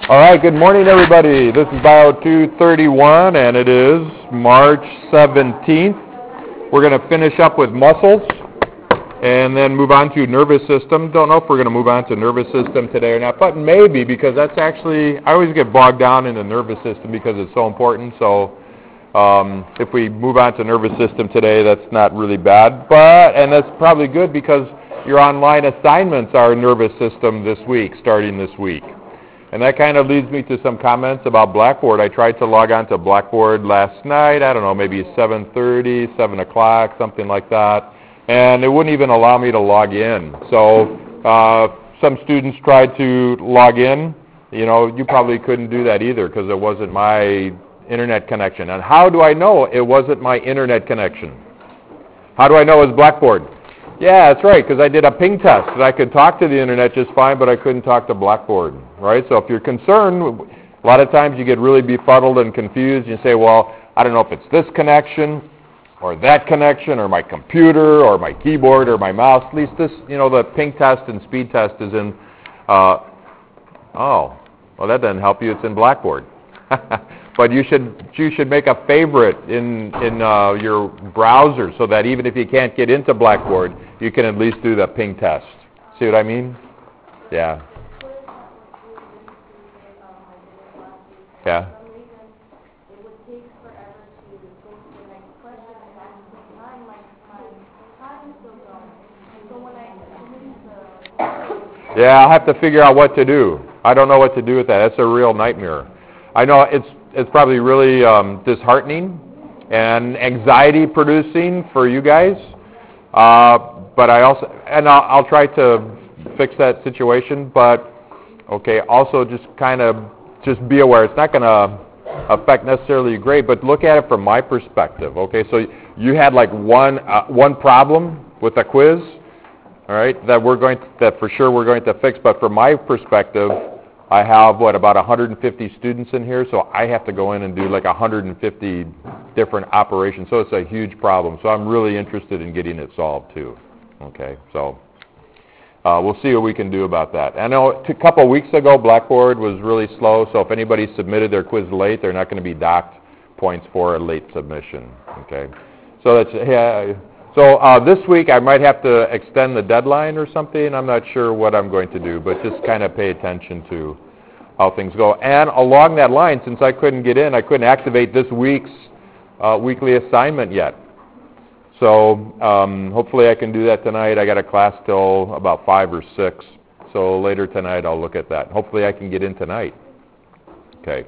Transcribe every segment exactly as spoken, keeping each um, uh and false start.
All right, good morning, everybody. This is Bio two thirty-one, and it is March seventeenth. We're going to finish up with muscles and then move on to nervous system. Don't know if we're going to move on to nervous system today or not, but maybe, because that's actually, I always get bogged down in the nervous system because it's so important. So um, if we move on to nervous system today, that's not really bad. But, and that's probably good because your online assignments are nervous system this week, starting this week. And that kind of leads me to some comments about Blackboard. I tried to log on to Blackboard last night, I don't know, maybe seven thirty, seven o'clock, something like that. And it wouldn't even allow me to log in. So uh, some students tried to log in. You know, you probably couldn't do that either because it wasn't my internet connection. And how do I know it wasn't my internet connection? How do I know it was Blackboard? Yeah, that's right, because I did a ping test, and I could talk to the internet just fine, but I couldn't talk to Blackboard, right? So if you're concerned, a lot of times you get really befuddled and confused. You say, well, I don't know if it's this connection or that connection or my computer or my keyboard or my mouse. At least this, you know, the ping test and speed test is in, uh, oh, well, that doesn't help you. It's in Blackboard. But you should you should make a favorite in in uh, your browser so that even if you can't get into Blackboard, you can at least do the ping test. See what I mean? Yeah. Yeah. Yeah, I'll have to figure out what to do. I don't know what to do with that. That's a real nightmare. I know it's it's probably really um, disheartening and anxiety-producing for you guys, uh, but I also and I'll, I'll try to fix that situation. But okay, also just kind of just be aware it's not going to affect necessarily great, but look at it from my perspective. Okay, so you had like one uh, one problem with a quiz, all right, that we're going to, that for sure we're going to fix. But from my perspective, I have, what, about one hundred fifty students in here, so I have to go in and do like one hundred fifty different operations, so it's a huge problem. So I'm really interested in getting it solved too. Okay, so uh, we'll see what we can do about that. I know a couple weeks ago Blackboard was really slow, so if anybody submitted their quiz late, they're not going to be docked points for a late submission. Okay, so that's, yeah. So uh, this week I might have to extend the deadline or something. I'm not sure what I'm going to do, but just kind of pay attention to how things go. And along that line, since I couldn't get in, I couldn't activate this week's uh, weekly assignment yet. So um, hopefully I can do that tonight. I got a class till about five or six, so later tonight I'll look at that. Hopefully I can get in tonight. Okay.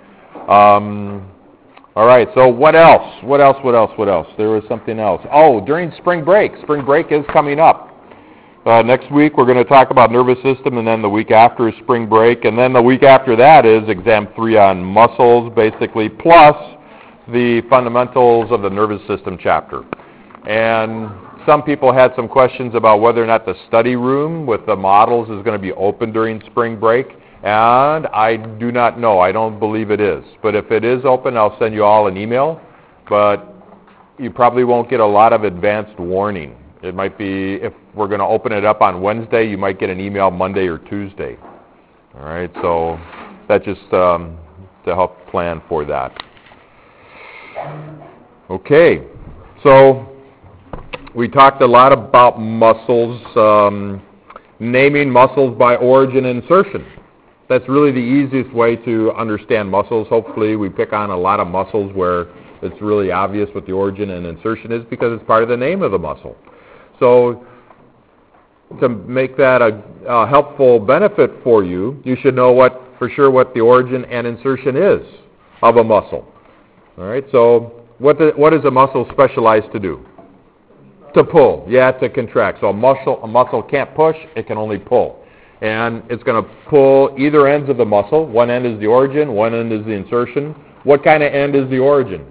Um, All right, so what else? What else, what else, what else? There was something else. Oh, during spring break. Spring break is coming up. Uh, next week we're going to talk about nervous system, and then the week after is spring break, and then the week after that is exam three on muscles, basically, plus the fundamentals of the nervous system chapter. And some people had some questions about whether or not the study room with the models is going to be open during spring break. And I do not know. I don't believe it is. But if it is open, I'll send you all an email. But you probably won't get a lot of advanced warning. It might be, if we're going to open it up on Wednesday, you might get an email Monday or Tuesday. All right, so that's just um, to help plan for that. Okay, so we talked a lot about muscles, um, naming muscles by origin and insertion. That's really the easiest way to understand muscles. Hopefully we pick on a lot of muscles where it's really obvious what the origin and insertion is because it's part of the name of the muscle. So to make that a, a helpful benefit for you, you should know what for sure what the origin and insertion is of a muscle. All right, so what, the, what is a muscle specialized to do? To pull, yeah, to contract. So a muscle, a muscle can't push, it can only pull. And it's going to pull either ends of the muscle. One end is the origin, one end is the insertion. What kind of end is the origin?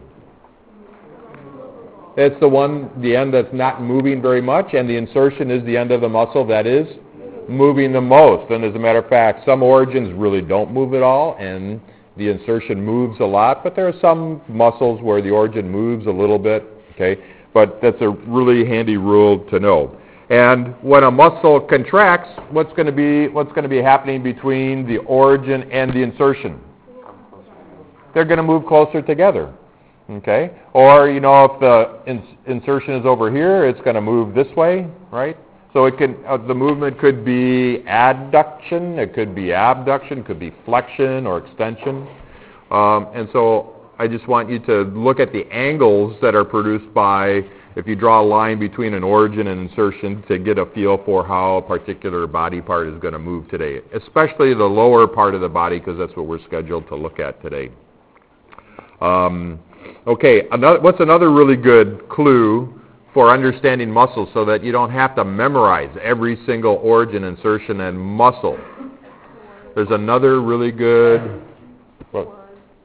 It's the one, the end that's not moving very much, and the insertion is the end of the muscle that is moving the most. And as a matter of fact, some origins really don't move at all, and the insertion moves a lot, but there are some muscles where the origin moves a little bit, okay? But that's a really handy rule to know. And when a muscle contracts, what's going to be what's going to be happening between the origin and the insertion? They're going to move closer together. Okay? Or, you know, if the ins- insertion is over here, it's going to move this way, right? So it can uh, the movement could be adduction, it could be abduction, it could be flexion or extension. Um, and so I just want you to look at the angles that are produced by, if you draw a line between an origin and insertion, to get a feel for how a particular body part is going to move today, especially the lower part of the body, because that's what we're scheduled to look at today. Um, okay, another, what's another really good clue for understanding muscles so that you don't have to memorize every single origin, insertion, and muscle? There's another really good... What?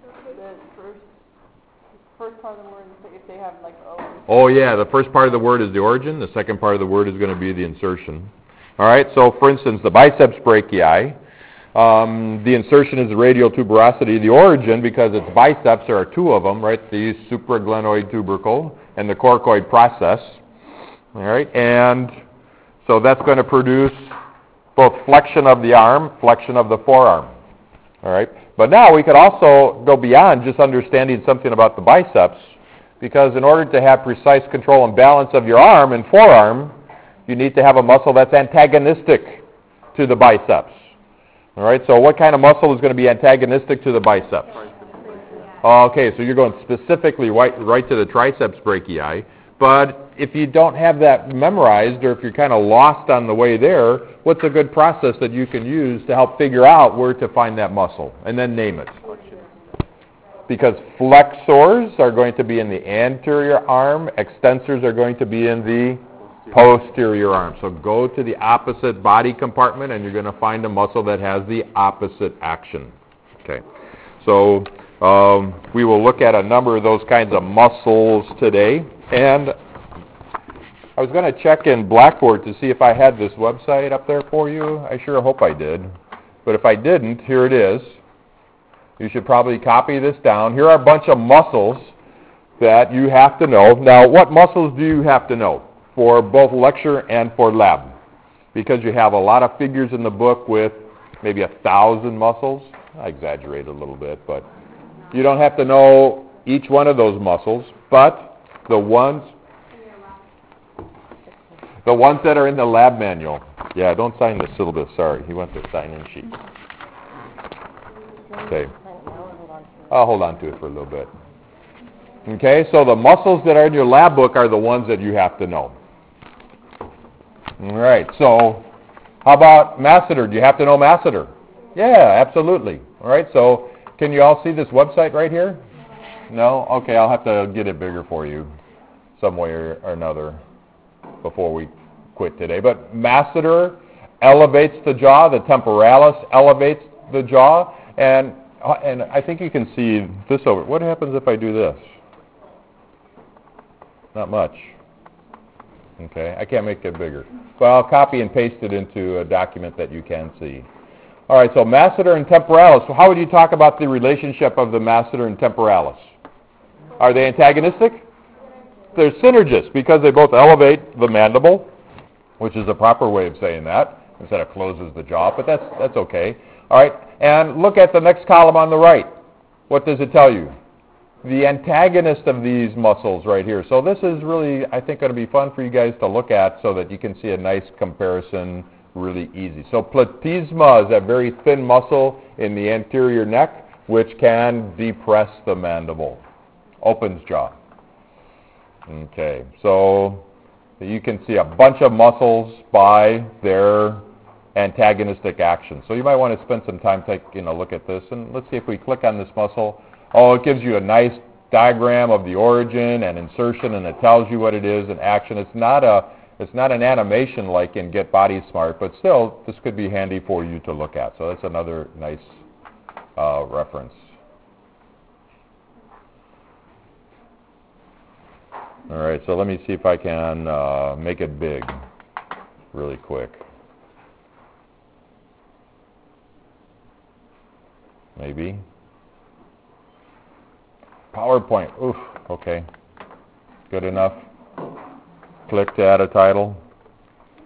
First part of the word, if they have like O. Oh yeah, the first part of the word is the origin. The second part of the word is going to be the insertion. All right, so for instance, the biceps brachii, um, the insertion is the radial tuberosity. The origin, because it's biceps, there are two of them, right? The supraglenoid tubercle and the coracoid process. All right, and so that's going to produce both flexion of the arm, flexion of the forearm. All right. But now we could also go beyond just understanding something about the biceps, because in order to have precise control and balance of your arm and forearm, you need to have a muscle that's antagonistic to the biceps. All right, so what kind of muscle is going to be antagonistic to the biceps? Okay, so you're going specifically right, right to the triceps brachii, but if you don't have that memorized, or if you're kind of lost on the way there, what's a good process that you can use to help figure out where to find that muscle, and then name it? Because flexors are going to be in the anterior arm, extensors are going to be in the posterior arm. So go to the opposite body compartment, and you're going to find a muscle that has the opposite action. Okay, so um, we will look at a number of those kinds of muscles today, and I was going to check in Blackboard to see if I had this website up there for you. I sure hope I did. But if I didn't, here it is. You should probably copy this down. Here are a bunch of muscles that you have to know. Now, what muscles do you have to know for both lecture and for lab? Because you have a lot of figures in the book with maybe a thousand muscles. I exaggerate a little bit, but you don't have to know each one of those muscles, but the ones... The ones that are in the lab manual. Yeah, don't sign the syllabus, sorry. He wants a sign-in sheet. Okay. I'll hold on to it for a little bit. Okay, so the muscles that are in your lab book are the ones that you have to know. All right, so how about masseter? Do you have to know masseter? Yeah, absolutely. All right, so can you all see this website right here? No? Okay, I'll have to get it bigger for you some way or another before we quit today. But masseter elevates the jaw, the temporalis elevates the jaw, and and I think you can see this over. What happens if I do this? Not much. Okay, I can't make it bigger. Well, I'll copy and paste it into a document that you can see. All right, so masseter and temporalis. So how would you talk about the relationship of the masseter and temporalis? Are they antagonistic? They're synergists because they both elevate the mandible, which is a proper way of saying that, instead of closes the jaw, but that's that's okay. All right, and look at the next column on the right. What does it tell you? The antagonist of these muscles right here. So this is really, I think, going to be fun for you guys to look at so that you can see a nice comparison really easy. So platysma is that very thin muscle in the anterior neck, which can depress the mandible, opens jaw. Okay, so you can see a bunch of muscles by their antagonistic action. So you might want to spend some time taking a look at this, and let's see if we click on this muscle. Oh, it gives you a nice diagram of the origin and insertion, and it tells you what it is and action. It's not a it's not an animation like in Get Body Smart, but still, this could be handy for you to look at. So that's another nice uh, reference. All right, so let me see if I can uh, make it big really quick. Maybe. PowerPoint. Oof, okay. Good enough. Click to add a title.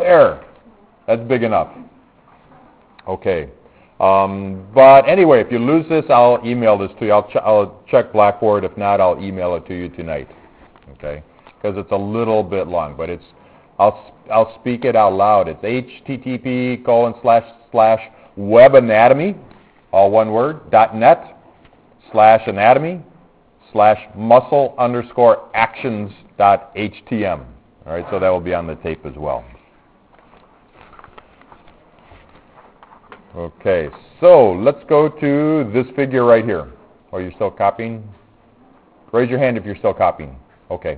There. That's big enough. Okay. Um, but anyway, if you lose this, I'll email this to you. I'll, ch- I'll check Blackboard. If not, I'll email it to you tonight. Okay? Because it's a little bit long, but it's I'll I'll speak it out loud. It's H T T P colon slash slash webanatomy, all one word, dot net slash anatomy slash muscle underscore actions dot htm. All right, so that will be on the tape as well. Okay, so let's go to this figure right here. Are you still copying? Raise your hand if you're still copying. Okay.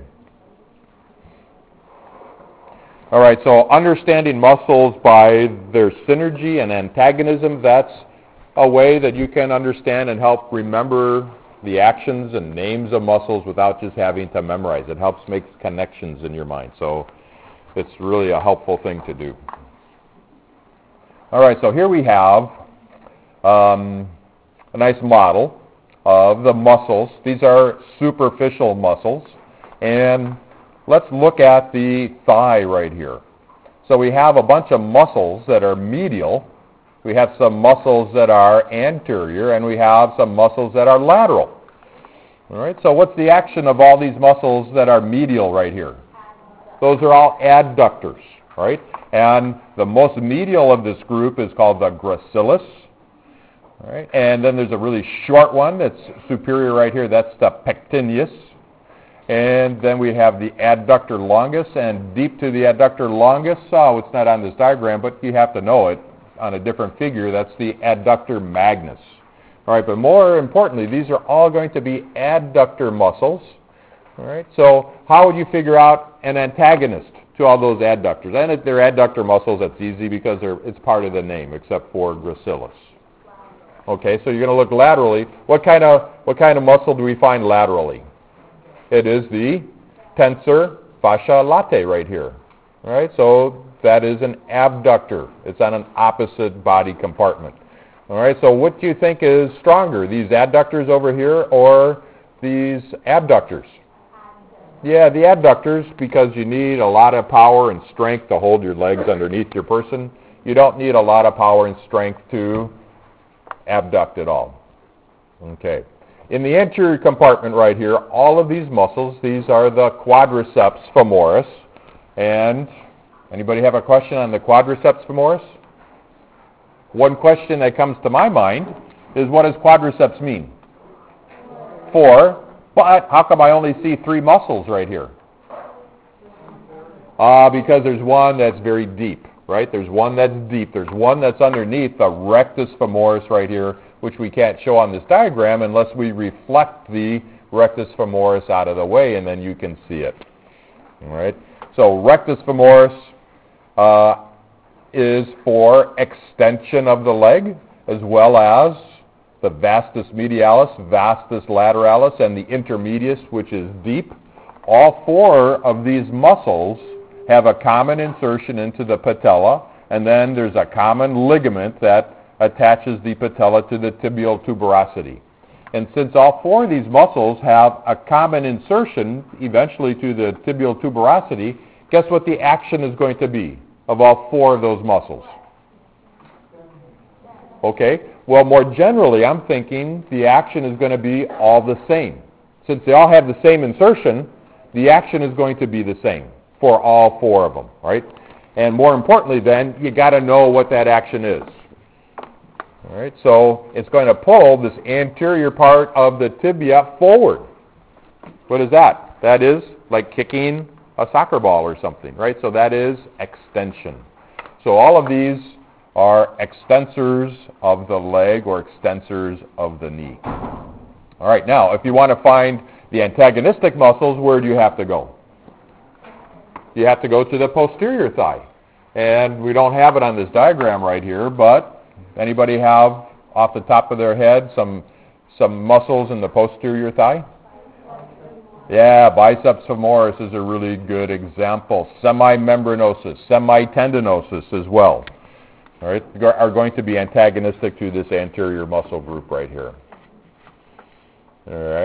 All right, so understanding muscles by their synergy and antagonism, that's a way that you can understand and help remember the actions and names of muscles without just having to memorize. It helps make connections in your mind. So it's really a helpful thing to do. All right, so here we have um, a nice model of the muscles. These are superficial muscles. And let's look at the thigh right here. So we have a bunch of muscles that are medial. We have some muscles that are anterior, and we have some muscles that are lateral. All right, so what's the action of all these muscles that are medial right here? Those are all adductors, right? And the most medial of this group is called the gracilis. All right, and then there's a really short one that's superior right here. That's the pectineus. And then we have the adductor longus, and deep to the adductor longus, oh, it's not on this diagram, but you have to know it on a different figure. That's the adductor magnus. All right, but more importantly, these are all going to be adductor muscles. All right, so how would you figure out an antagonist to all those adductors? And if they're adductor muscles, that's easy because they're, it's part of the name, except for gracilis. Okay, so you're going to look laterally. What kind of what kind of muscle do we find laterally? It is the tensor fascia latae right here. All right, so that is an abductor. It's on an opposite body compartment. All right, so what do you think is stronger, these adductors over here or these abductors? Yeah, the adductors, because you need a lot of power and strength to hold your legs underneath your person. You don't need a lot of power and strength to abduct at all. Okay. In the anterior compartment right here, all of these muscles, these are the quadriceps femoris. And anybody have a question on the quadriceps femoris? One question that comes to my mind is, what does quadriceps mean? Four. But how come I only see three muscles right here? Uh, because there's one that's very deep, right? There's one that's deep. There's one that's underneath the rectus femoris right here, which we can't show on this diagram unless we reflect the rectus femoris out of the way, and then you can see it. All right? So rectus femoris uh, is for extension of the leg, as well as the vastus medialis, vastus lateralis, and the intermedius, which is deep. All four of these muscles have a common insertion into the patella, and then there's a common ligament that attaches the patella to the tibial tuberosity. And since all four of these muscles have a common insertion eventually to the tibial tuberosity, guess what the action is going to be of all four of those muscles? Okay, well, more generally, I'm thinking the action is going to be all the same. Since they all have the same insertion, the action is going to be the same for all four of them, right? And more importantly, then, you got to know what that action is. All right, so it's going to pull this anterior part of the tibia forward. What is that? That is like kicking a soccer ball or something, right? So that is extension. So all of these are extensors of the leg or extensors of the knee. All right, now, if you want to find the antagonistic muscles, where do you have to go? You have to go to the posterior thigh. And we don't have it on this diagram right here, but anybody have, off the top of their head, some some muscles in the posterior thigh? Yeah, biceps femoris is a really good example. Semimembranosus, semitendinosus as well. All right, are going to be antagonistic to this anterior muscle group right here. All right.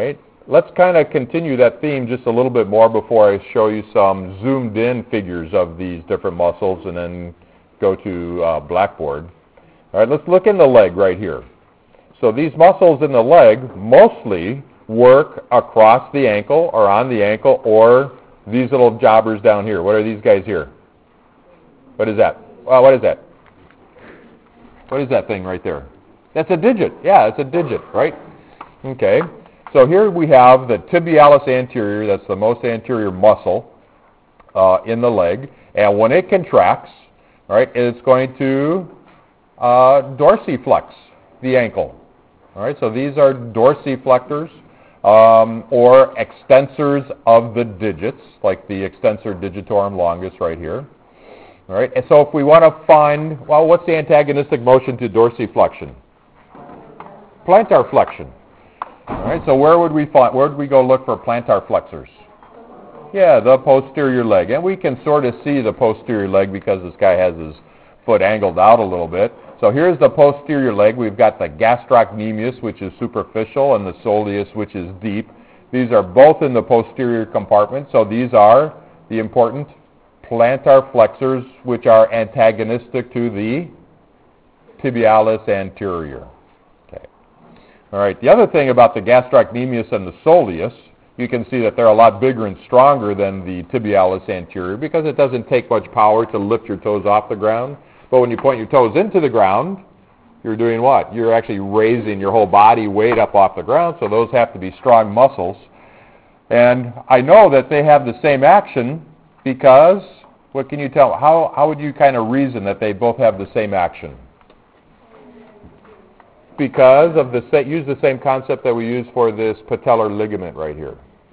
let's kind of continue that theme just a little bit more before I show you some zoomed in figures of these different muscles and then go to uh, Blackboard. All right, let's look in the leg right here. So these muscles in the leg mostly work across the ankle or on the ankle or these little jobbers down here. What are these guys here? What is that? Well, what is that? What is that thing right there? That's a digit. Yeah, it's a digit, right? Okay. So here we have the tibialis anterior. That's the most anterior muscle uh, in the leg. And when it contracts, right, it's going to uh, dorsiflex the ankle. All right, so these are dorsiflectors um, or extensors of the digits, like the extensor digitorum longus right here. All right, and so if we want to find, well, what's the antagonistic motion to dorsiflexion? Plantar flexion. All right, so where would we find, where would we go look for plantar flexors? Yeah, the posterior leg. And we can sort of see the posterior leg because this guy has his foot angled out a little bit. So here's the posterior leg. We've got the gastrocnemius, which is superficial, and the soleus, which is deep. These are both in the posterior compartment. So these are the important plantar flexors, which are antagonistic to the tibialis anterior. Okay. All right. The other thing about the gastrocnemius and the soleus, you can see that they're a lot bigger and stronger than the tibialis anterior because it doesn't take much power to lift your toes off the ground. But when you point your toes into the ground, you're doing what? You're actually raising your whole body weight up off the ground, so those have to be strong muscles. And I know that they have the same action because, what can you tell? How, how would you kind of reason that they both have the same action? Because of the, use the same concept that we use for this patellar ligament right here.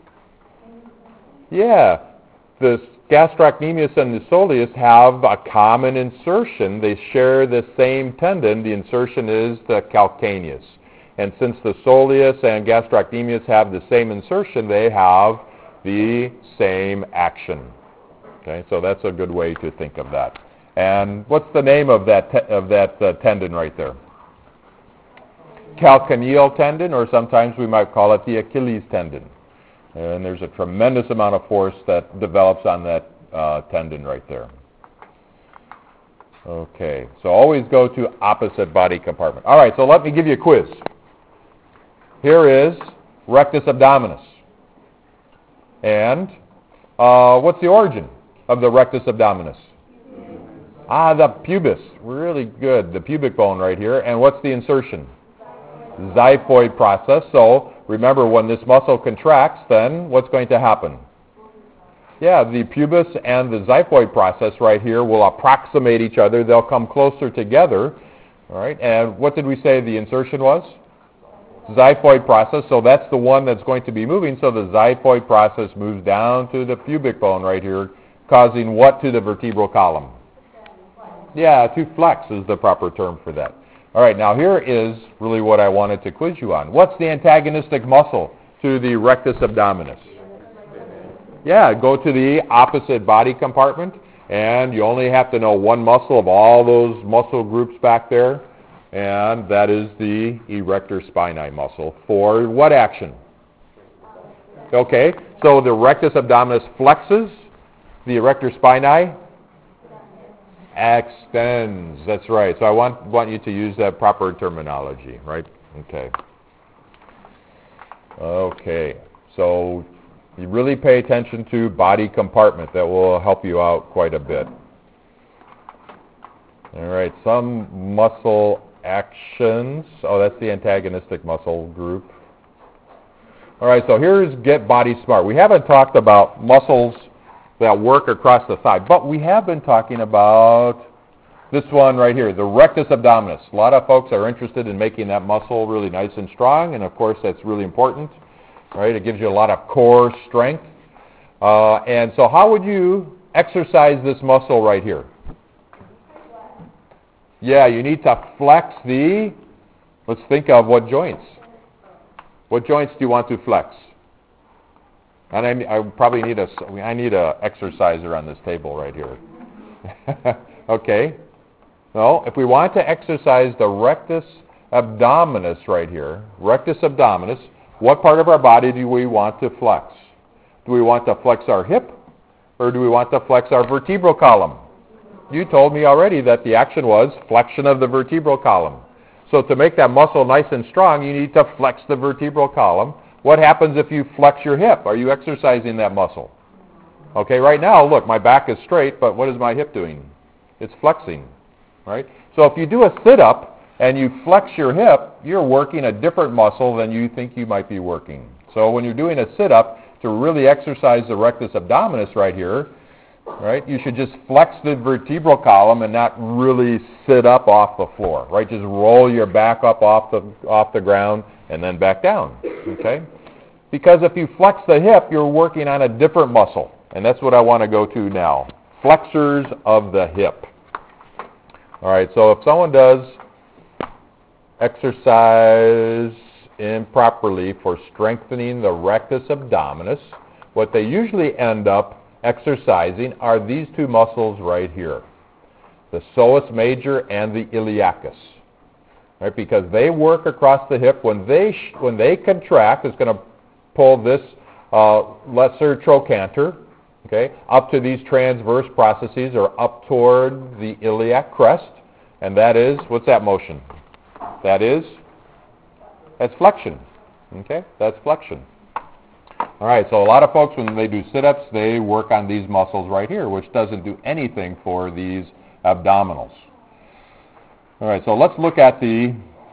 Yeah, the gastrocnemius and the soleus have a common insertion. They share the same tendon. The insertion is the calcaneus. And since the soleus and gastrocnemius have the same insertion, they have the same action. Okay, so that's a good way to think of that. And what's the name of that te- of that uh, tendon right there? Calcaneal tendon, or sometimes we might call it the Achilles tendon. And there's a tremendous amount of force that develops on that uh, tendon right there. Okay, so always go to opposite body compartment. All right, so let me give you a quiz. Here is rectus abdominis. And uh, what's the origin of the rectus abdominis? Ah, the pubis. Really good. The pubic bone right here. And what's the insertion? Xiphoid process. So remember, when this muscle contracts, then what's going to happen? Yeah, the pubis and the xiphoid process right here will approximate each other. They'll come closer together. All right. And what did we say the insertion was? Xiphoid process. So that's the one that's going to be moving. So the xiphoid process moves down to the pubic bone right here, causing what to the vertebral column? Yeah, to flex is the proper term for that. All right, now here is really what I wanted to quiz you on. What's the antagonistic muscle to the rectus abdominis? Yeah, go to the opposite body compartment, and you only have to know one muscle of all those muscle groups back there, and that is the erector spinae muscle. For what action? Okay, so the rectus abdominis flexes, the erector spinae extends. That's right. So I want want you to use that proper terminology, right? Okay. Okay. So you really pay attention to body compartment. That will help you out quite a bit. All right. Some muscle actions. Oh, that's the antagonistic muscle group. All right. So here's Get Body Smart. We haven't talked about muscles that work across the thigh. But we have been talking about this one right here, the rectus abdominis. A lot of folks are interested in making that muscle really nice and strong, and of course that's really important, right? It gives you a lot of core strength. Uh, and so how would you exercise this muscle right here? Yeah, you need to flex the, let's think of what joints. What joints do you want to flex? And I, I probably need a, I need a exerciser on this table right here. Okay. Well, if we want to exercise the rectus abdominis right here, rectus abdominis, What part of our body do we want to flex? Do we want to flex our hip, or do we want to flex our vertebral column? You told me already that the action was flexion of the vertebral column. So to make that muscle nice and strong, you need to flex the vertebral column. What happens if you flex your hip? Are you exercising that muscle? Okay, right now, look, my back is straight, but what is my hip doing? It's flexing, right? So if you do a sit-up and you flex your hip, you're working a different muscle than you think you might be working. So when you're doing a sit-up, to really exercise the rectus abdominis right here, right, you should just flex the vertebral column and not really sit up off the floor, right? Just roll your back up off the, off the ground and then back down, okay? Because if you flex the hip, you're working on a different muscle, and that's what I want to go to now. Flexors of the hip. All right, so if someone does exercise improperly for strengthening the rectus abdominis, what they usually end up exercising are these two muscles right here, the psoas major and the iliacus, right? Because they work across the hip. When they sh- when they contract, it's going to pull this uh, lesser trochanter, okay, up to these transverse processes or up toward the iliac crest, and that is, what's that motion? That is, that's flexion, okay? That's flexion. All right, so a lot of folks, when they do sit-ups, they work on these muscles right here, which doesn't do anything for these abdominals. All right, so let's look at the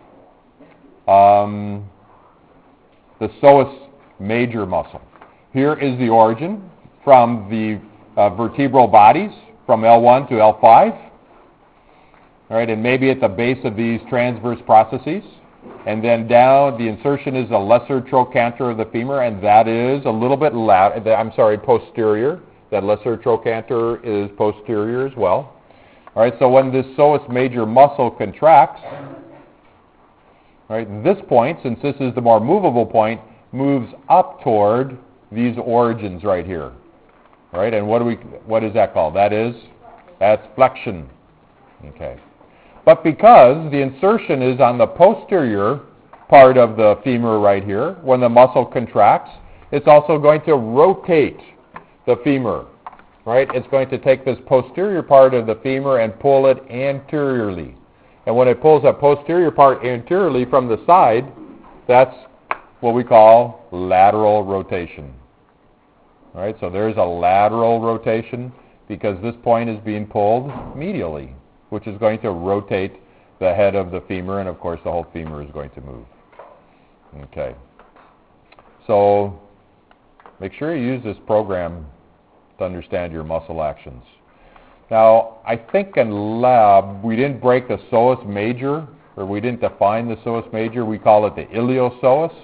um, the psoas major muscle. Here is the origin from the uh, vertebral bodies, from L one to L five. All right, and maybe at the base of these transverse processes. And then down, the insertion is the lesser trochanter of the femur, and that is a little bit lat- I'm sorry, posterior. That lesser trochanter is posterior as well. All right, so when this psoas major muscle contracts, all right, this point, since this is the more movable point, moves up toward these origins right here. All right, and what do we? What is that called? That is, that's flexion. Okay. But because the insertion is on the posterior part of the femur right here, when the muscle contracts, it's also going to rotate the femur, right? It's going to take this posterior part of the femur and pull it anteriorly. And when it pulls that posterior part anteriorly from the side, that's what we call lateral rotation. All right, so there's a lateral rotation because this point is being pulled medially, which is going to rotate the head of the femur, and of course the whole femur is going to move. Okay. So make sure you use this program to understand your muscle actions. Now, I think in lab we didn't break the psoas major, or we didn't define the psoas major. We call it the iliopsoas.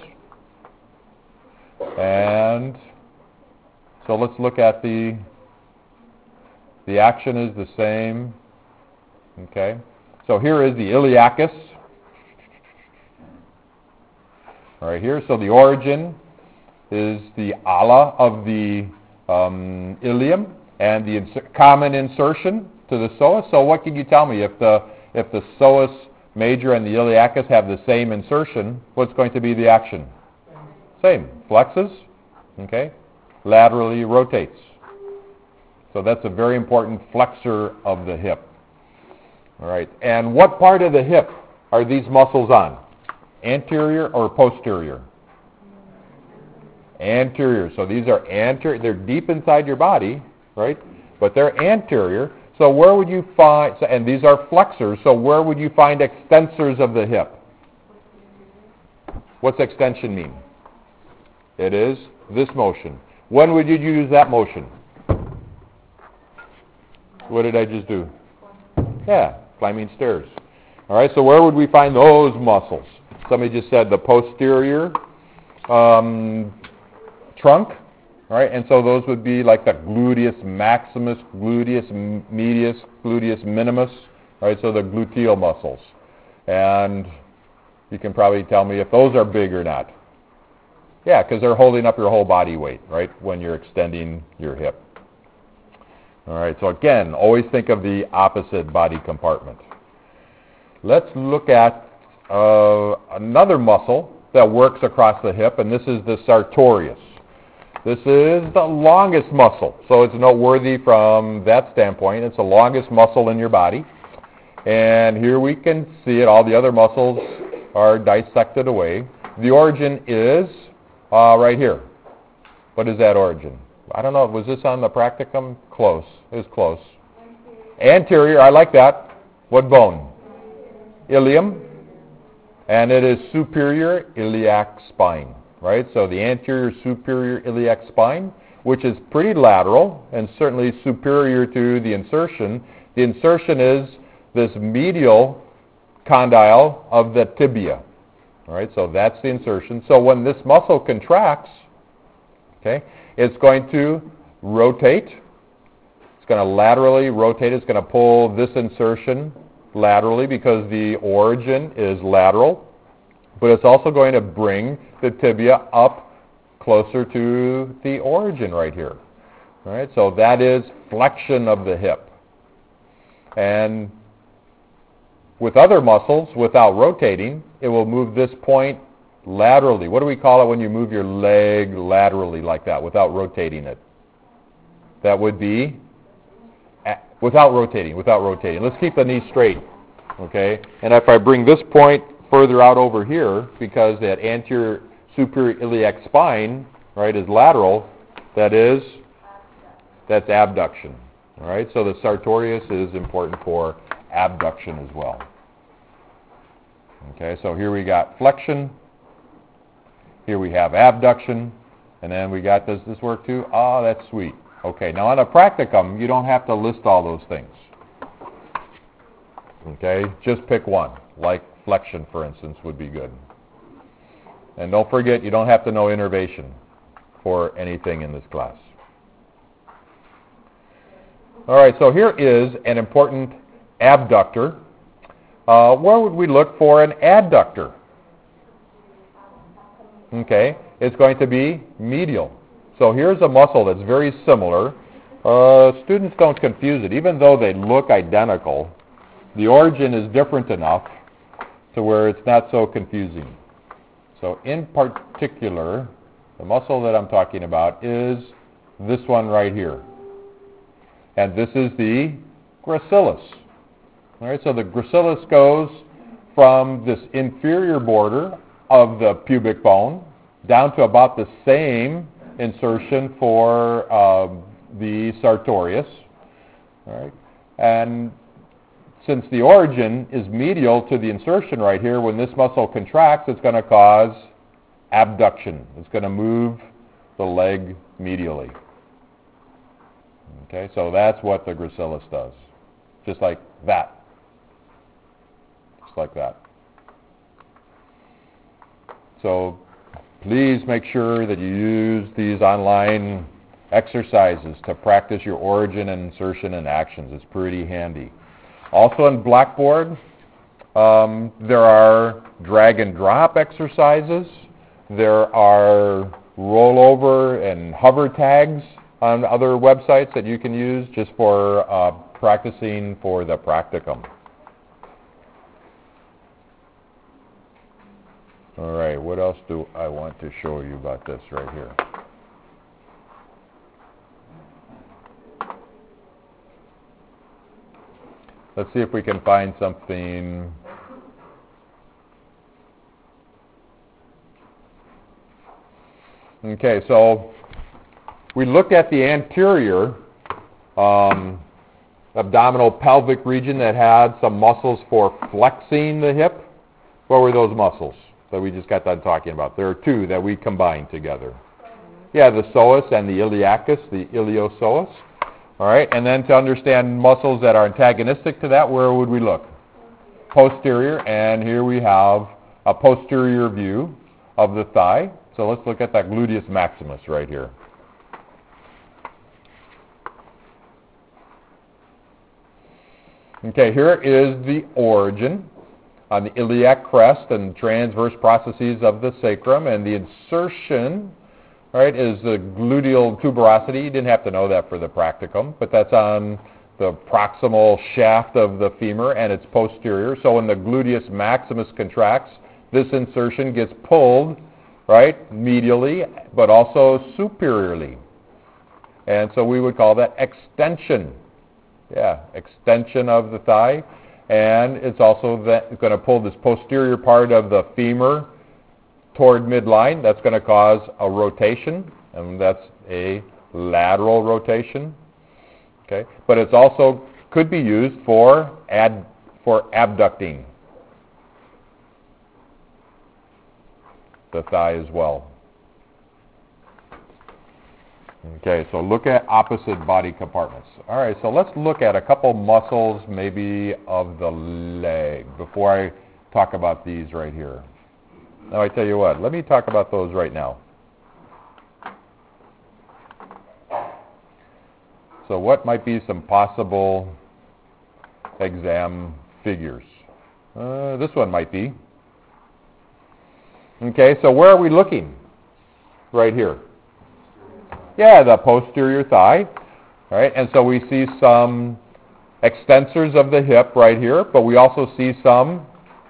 And so let's look at the, the action is the same. Okay, so here is the iliacus, right here. So the origin is the ala of the um, ilium and the ins- common insertion to the psoas. So what can you tell me? If the if the psoas major and the iliacus have the same insertion, what's going to be the action? Same, flexes, okay, laterally rotates. So that's a very important flexor of the hip. All right, and what part of the hip are these muscles on? Anterior or posterior? Anterior. So these are anterior. They're deep inside your body, right? But they're anterior. So where would you find, so, and these are flexors, so where would you find extensors of the hip? What's extension mean? It is this motion. When would you use that motion? What did I just do? Yeah, climbing stairs. All right, so where would we find those muscles? Somebody just said the posterior um, trunk, all right, and so those would be like the gluteus maximus, gluteus medius, gluteus minimus, all right, so the gluteal muscles. And you can probably tell me if those are big or not. Yeah, because they're holding up your whole body weight, right, when you're extending your hip. All right, so again, always think of the opposite body compartment. Let's look at uh, another muscle that works across the hip, and this is the sartorius. This is the longest muscle, so it's noteworthy from that standpoint. It's the longest muscle in your body. And here we can see it. All the other muscles are dissected away. The origin is uh, right here. What is that origin? I don't know. Was this on the practicum? Close. It was close. Anterior. Anterior. I like that. What bone? Ilium. And it is superior iliac spine. Right? So the anterior superior iliac spine, which is pretty lateral and certainly superior to the insertion. The insertion is this medial condyle of the tibia. All right, so that's the insertion. So when this muscle contracts, okay, it's going to rotate. It's going to laterally rotate. It's going to pull this insertion laterally because the origin is lateral. But it's also going to bring the tibia up closer to the origin right here. All right, so that is flexion of the hip. And with other muscles, without rotating, it will move this point laterally. What do we call it when you move your leg laterally like that without rotating it? That would be without rotating, without rotating. Let's keep the knee straight, okay? And if I bring this point further out over here, because that anterior superior iliac spine, right, is lateral, that is, that's abduction, all right? So the sartorius is important for abduction as well. Okay, so here we got flexion, here we have abduction, and then we got, does this work too? Oh, that's sweet. Okay, now on a practicum, you don't have to list all those things. Okay, just pick one, like flexion, for instance, would be good. And don't forget, you don't have to know innervation for anything in this class. All right, so here is an important abductor. Uh, where would we look for an adductor? Okay, it's going to be medial. So here's a muscle that's very similar. Uh, students don't confuse it. Even though they look identical, the origin is different enough to where it's not so confusing. So in particular, the muscle that I'm talking about is this one right here. And this is the gracilis. All right, so the gracilis goes from this inferior border of the pubic bone down to about the same insertion for uh, the sartorius. All right, and since the origin is medial to the insertion right here, when this muscle contracts, it's going to cause abduction. It's going to move the leg medially. Okay, so that's what the gracilis does. Just like that. Just like that. So please make sure that you use these online exercises to practice your origin and insertion and actions. It's pretty handy. Also in Blackboard, um, there are drag and drop exercises. There are rollover and hover tags on other websites that you can use just for uh, practicing for the practicum. All right, what else do I want to show you about this right here? Let's see if we can find something. Okay, so we looked at the anterior um, abdominal pelvic region that had some muscles for flexing the hip. What were those muscles that we just got done talking about? There are two that we combined together. Yeah, the psoas and the iliacus, the iliopsoas. All right, and then to understand muscles that are antagonistic to that, where would we look? Posterior, and here we have a posterior view of the thigh. So let's look at that gluteus maximus right here. Okay, here is the origin on the iliac crest and transverse processes of the sacrum, and the insertion, right, is the gluteal tuberosity. You didn't have to know that for the practicum, but that's on the proximal shaft of the femur, and it's posterior. So when the gluteus maximus contracts, this insertion gets pulled, right, medially, but also superiorly. And so we would call that extension. Yeah, extension of the thigh. And it's also going to pull this posterior part of the femur toward midline. That's going to cause a rotation, and that's a lateral rotation. Okay, but it's also could be used for ad for abducting the thigh as well. Okay, so look at opposite body compartments. All right, so let's look at a couple muscles maybe of the leg before I talk about these right here. Now I tell you what, let me talk about those right now. So what might be some possible exam figures? Uh, this one might be. Okay, so where are we looking? Right here. Yeah, the posterior thigh, right? And so we see some extensors of the hip right here, but we also see some,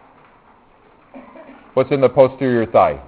what's in the posterior thigh?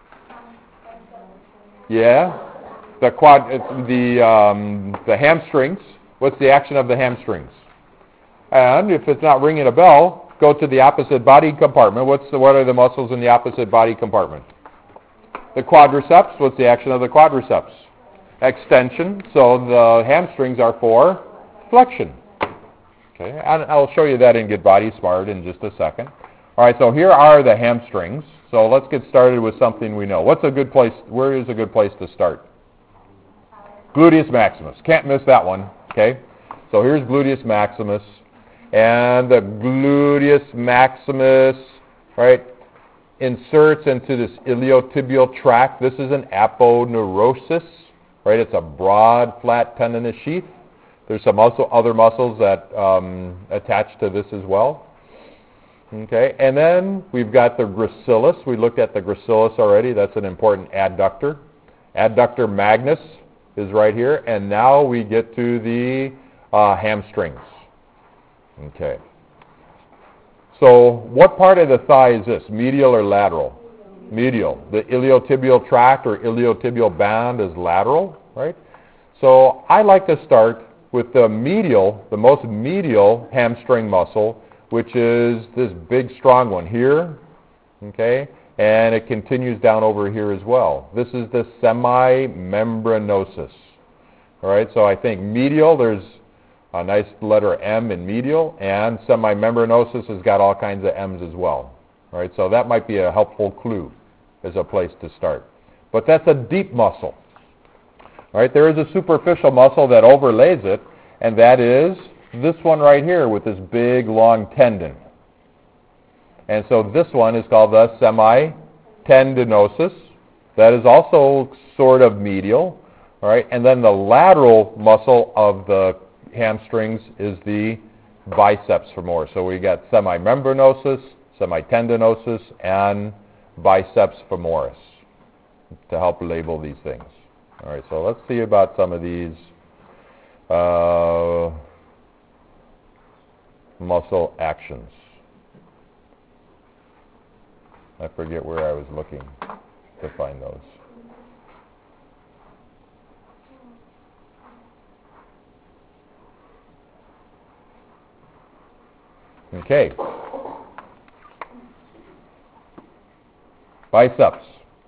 Yeah, the quad, it's the um, the hamstrings. What's the action of the hamstrings? And if it's not ringing a bell, go to the opposite body compartment. What's the, what are the muscles in the opposite body compartment? The quadriceps. What's the action of the quadriceps? Extension. So the hamstrings are for flexion. Okay, and I'll show you that in Get Body Smart in just a second. All right, so here are the hamstrings. So let's get started with something we know. What's a good place? Where is a good place to start? Gluteus maximus. Can't miss that one. Okay, so here's gluteus maximus, and the gluteus maximus, right, inserts into this iliotibial tract. This is an aponeurosis, right? It's a broad, flat tendinous sheath. There's some also other muscles that um, attach to this as well. Okay, and then we've got the gracilis. We looked at the gracilis already. That's an important adductor. Adductor magnus is right here, and now we get to the uh, hamstrings. Okay. So what part of the thigh is this, medial or lateral? Medial. The iliotibial tract or iliotibial band is lateral, right? So I like to start with the medial, the most medial hamstring muscle, which is this big strong one here, okay? And it continues down over here as well. This is the semimembranosus. All right, so I think medial, there's a nice letter M in medial, and semimembranosus has got all kinds of M's as well. All right, so that might be a helpful clue as a place to start. But that's a deep muscle. All right, there is a superficial muscle that overlays it, and that is this one right here with this big long tendon. And so this one is called the semitendinosus. That is also sort of medial, all right? And then the lateral muscle of the hamstrings is the biceps femoris. So we got semimembranosus, semitendinosus, and biceps femoris to help label these things. All right, so let's see about some of these uh, muscle actions. I forget where I was looking to find those. Okay. Biceps.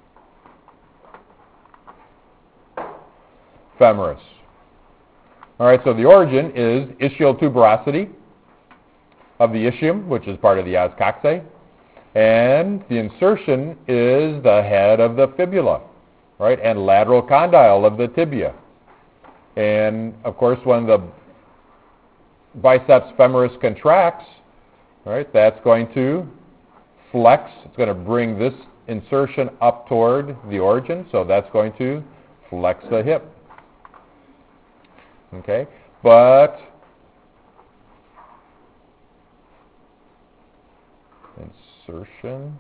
Femoris. All right, so the origin is ischial tuberosity of the ischium, which is part of the os coxae. And the insertion is the head of the fibula, right, and lateral condyle of the tibia. And, of course, when the biceps femoris contracts, right, that's going to flex. It's going to bring this insertion up toward the origin, so that's going to flex the hip. Okay, but insertion.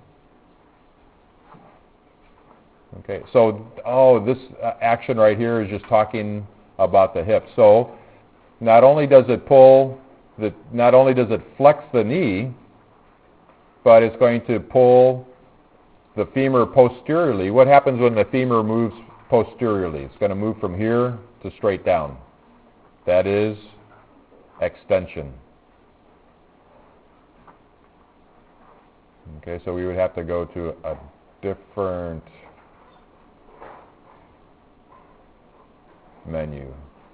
Okay, so, oh, this uh, action right here is just talking about the hip. So not only does it pull, the, not only does it flex the knee, but it's going to pull the femur posteriorly, what happens when the femur moves posteriorly? It's going to move from here to straight down. That is extension. Okay, so we would have to go to a different menu.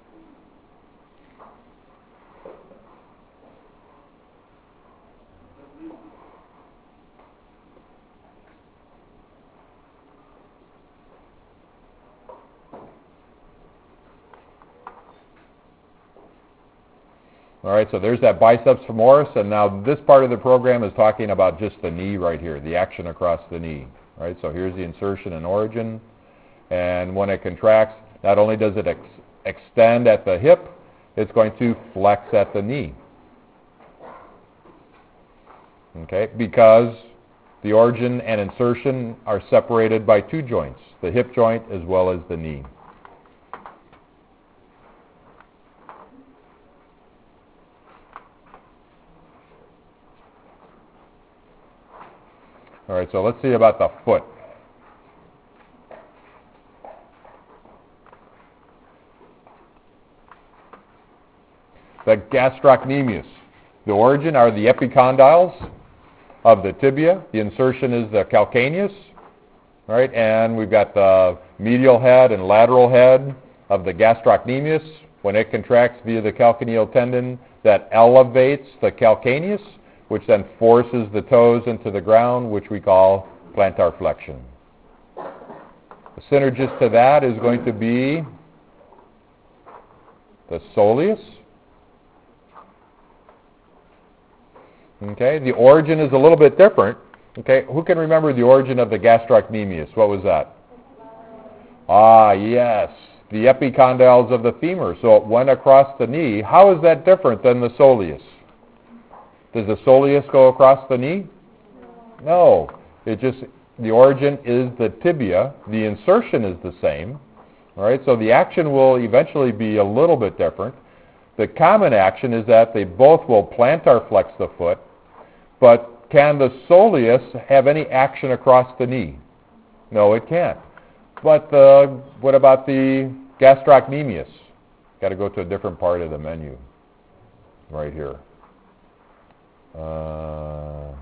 All right, so there's that biceps femoris, and now this part of the program is talking about just the knee right here, the action across the knee. All right, so here's the insertion and origin, and when it contracts, not only does it ex extend at the hip, it's going to flex at the knee. Okay, because the origin and insertion are separated by two joints, the hip joint as well as the knee. All right, so let's see about the foot. The gastrocnemius. The origin are the epicondyles of the tibia. The insertion is the calcaneus. All right, and we've got the medial head and lateral head of the gastrocnemius. When it contracts via the calcaneal tendon, that elevates the calcaneus, which then forces the toes into the ground, which we call plantar flexion. The synergist to that is going to be the soleus. Okay, the origin is a little bit different. Okay, who can remember the origin of the gastrocnemius? What was that? Ah, yes, the epicondyles of the femur. So it went across the knee. How is that different than the soleus? Does the soleus go across the knee? No. It just, the origin is the tibia. The insertion is the same. All right, so the action will eventually be a little bit different. The common action is that they both will plantar flex the foot, but can the soleus have any action across the knee? No, it can't. But uh, what about the gastrocnemius? Got to go to a different part of the menu right here. Uh,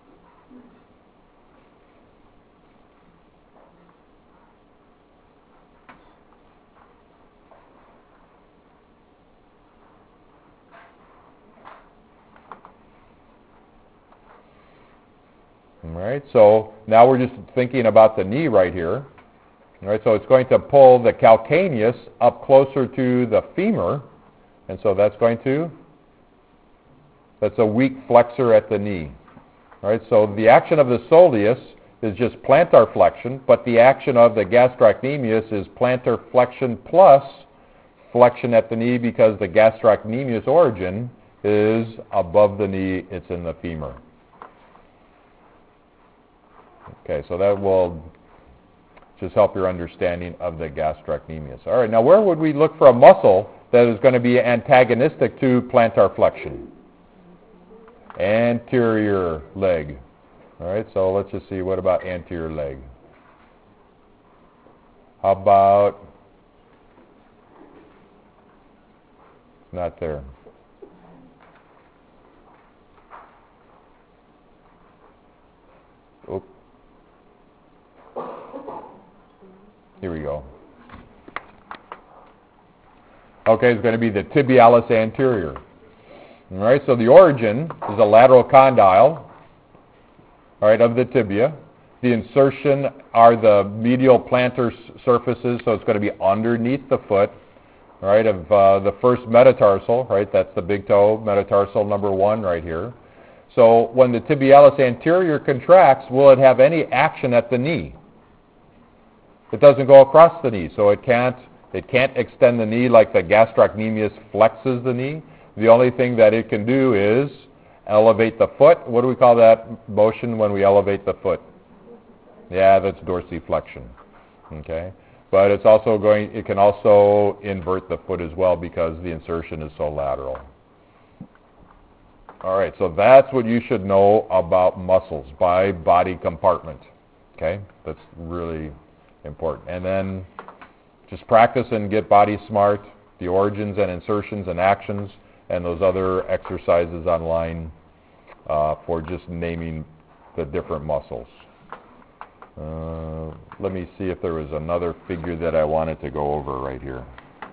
all right, so now we're just thinking about the knee right here. All right, so it's going to pull the calcaneus up closer to the femur, and so that's going to That's a weak flexor at the knee. All right, so the action of the soleus is just plantar flexion, but the action of the gastrocnemius is plantar flexion plus flexion at the knee because the gastrocnemius origin is above the knee, it's in the femur. Okay, so that will just help your understanding of the gastrocnemius. All right, now where would we look for a muscle that is going to be antagonistic to plantar flexion? Anterior leg. All right, so let's just see, what about anterior leg? How about, not there. Oop. Here we go. Okay, it's going to be the tibialis anterior. All right, so the origin is a lateral condyle, all right, of the tibia. The insertion are the medial plantar surfaces, so it's going to be underneath the foot, all right, of uh, the first metatarsal, right? That's the big toe, metatarsal number one right here. So when the tibialis anterior contracts, will it have any action at the knee? It doesn't go across the knee, so it can't, it can't extend the knee like the gastrocnemius flexes the knee. The only thing that it can do is elevate the foot. What do we call that motion when we elevate the foot? Yeah, that's dorsiflexion. Okay, but it's also going. It can also invert the foot as well because the insertion is so lateral. All right, so that's what you should know about muscles by body compartment. Okay, that's really important. And then just practice and get body smart, the origins and insertions and actions, and those other exercises online uh, for just naming the different muscles. Uh, let me see if there was another figure that I wanted to go over right here.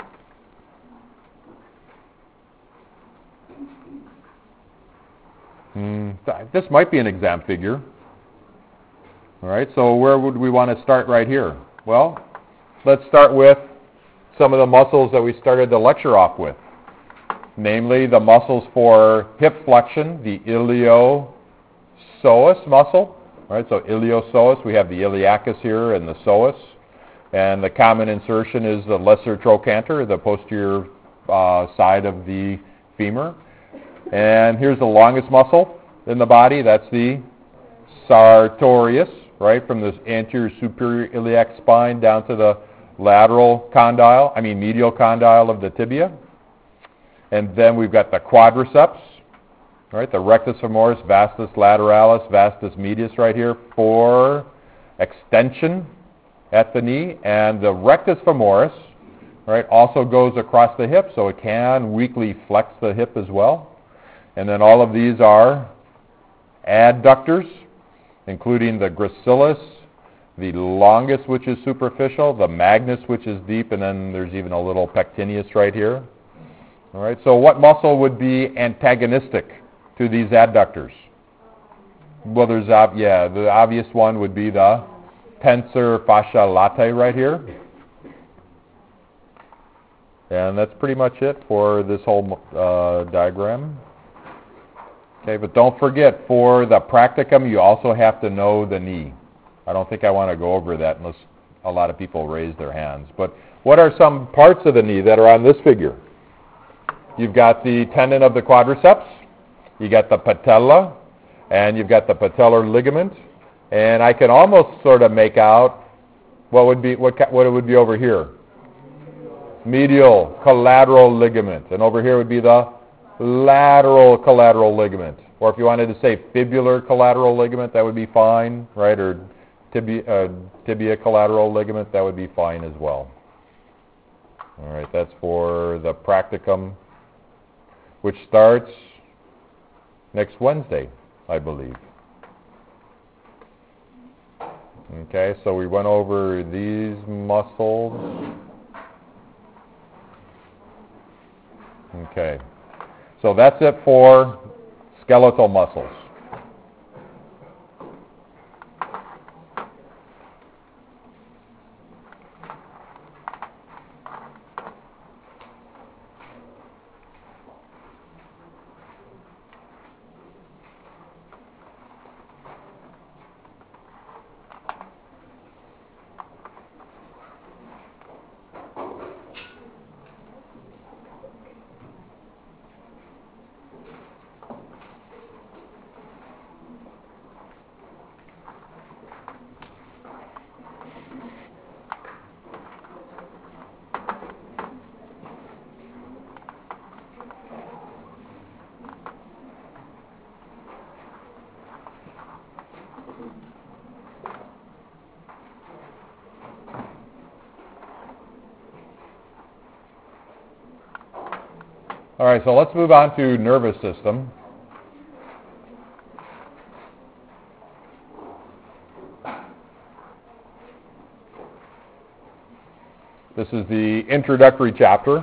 Hmm, th- this might be an exam figure. All right, so where would we want to start right here? Well, let's start with some of the muscles that we started the lecture off with, namely the muscles for hip flexion, the iliopsoas muscle. All right, so iliopsoas, we have the iliacus here and the psoas, and the common insertion is the lesser trochanter, the posterior uh, side of the femur. And here's the longest muscle in the body, that's the sartorius, right, from this anterior superior iliac spine down to the lateral condyle, I mean medial condyle of the tibia. And then we've got the quadriceps, right, the rectus femoris, vastus lateralis, vastus medius right here for extension at the knee. And the rectus femoris, right, also goes across the hip, so it can weakly flex the hip as well. And then all of these are adductors, including the gracilis, the longus, which is superficial, the magnus, which is deep, and then there's even a little pectineus right here. All right, so what muscle would be antagonistic to these adductors? Well, there's, ob- yeah, the obvious one would be the tensor fascia latae right here. And that's pretty much it for this whole uh, diagram. Okay, but don't forget, for the practicum, you also have to know the knee. I don't think I want to go over that unless a lot of people raise their hands. But what are some parts of the knee that are on this figure? You've got the tendon of the quadriceps, you got the patella, and you've got the patellar ligament. And I can almost sort of make out what would be what what it would be over here. Medial collateral ligament, and over here would be the lateral collateral ligament. Or if you wanted to say fibular collateral ligament, that would be fine, right? Or tibia, uh, tibia collateral ligament, that would be fine as well. All right, that's for the practicum, which starts next Wednesday, I believe. Okay, so we went over these muscles. Okay. So that's it for skeletal muscles. All right, so let's move on to nervous system. This is the introductory chapter.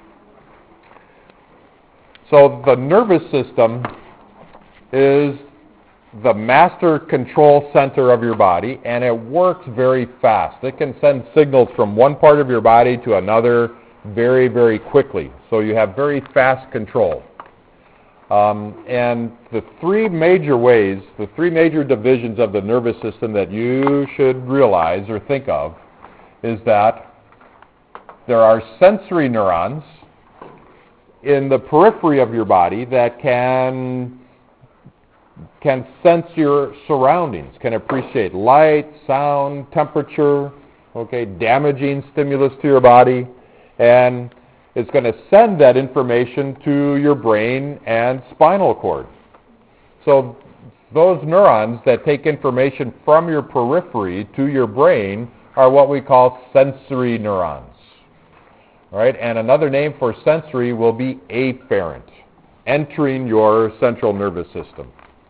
So the nervous system is the master control center of your body, and it works very fast. It can send signals from one part of your body to another very, very quickly. So you have very fast control. Um, and the three major ways, the three major divisions of the nervous system that you should realize or think of is that there are sensory neurons in the periphery of your body that can can sense your surroundings, can appreciate light, sound, temperature, okay, damaging stimulus to your body, and it's going to send that information to your brain and spinal cord. So those neurons that take information from your periphery to your brain are what we call sensory neurons. All right? And another name for sensory will be afferent, entering your central nervous system.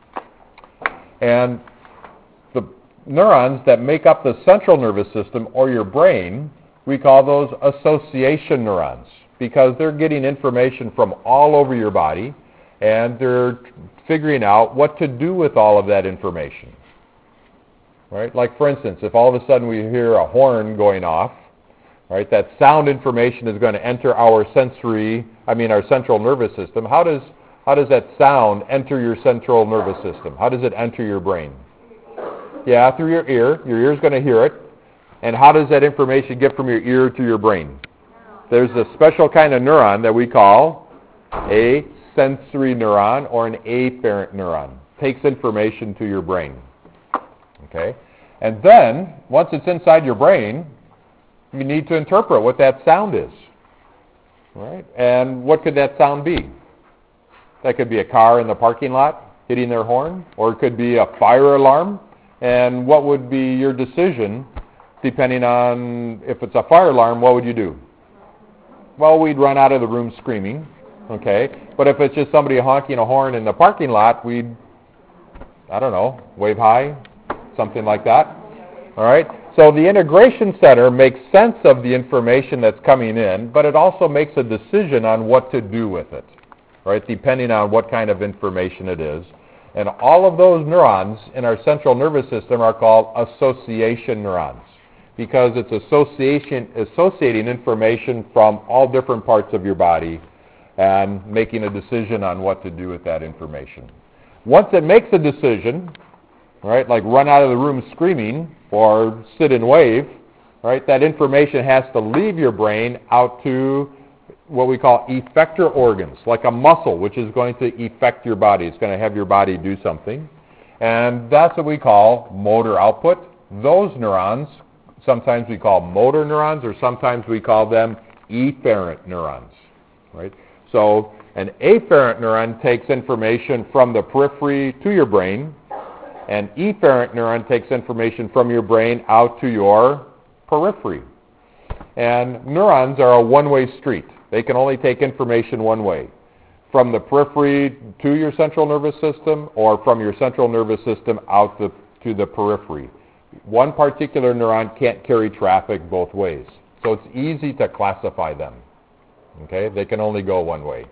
And the neurons that make up the central nervous system or your brain, we call those association neurons because they're getting information from all over your body and they're figuring out what to do with all of that information. Right? Like for instance, if all of a sudden we hear a horn going off, right, that sound information is going to enter our sensory, I mean our central nervous system. How does how does that sound enter your central nervous system? How does it enter your brain? Yeah, through your ear. Your ear is going to hear it. And how does that information get from your ear to your brain? There's a special kind of neuron that we call a sensory neuron or an afferent neuron. Takes information to your brain. Okay? And then, once it's inside your brain, you need to interpret what that sound is. Right? And what could that sound be? That could be a car in the parking lot hitting their horn, or it could be a fire alarm. And what would be your decision depending on if it's a fire alarm? What would you do? Well, we'd run out of the room screaming. Okay? But if it's just somebody honking a horn in the parking lot, we'd, I don't know, wave hi, something like that. All right? So the integration center makes sense of the information that's coming in, but it also makes a decision on what to do with it, right, depending on what kind of information it is. And all of those neurons in our central nervous system are called association neurons because it's association, associating information from all different parts of your body and making a decision on what to do with that information. Once it makes a decision, right, like run out of the room screaming or sit and wave, right, that information has to leave your brain out to what we call effector organs, like a muscle, which is going to effect your body. It's going to have your body do something. And that's what we call motor output. Those neurons, sometimes we call motor neurons, or sometimes we call them efferent neurons, right? So an afferent neuron takes information from the periphery to your brain. An efferent neuron takes information from your brain out to your periphery. And neurons are a one-way street. They can only take information one way, from the periphery to your central nervous system or from your central nervous system out the, to the periphery. One particular neuron can't carry traffic both ways. So it's easy to classify them. Okay? They can only go one way.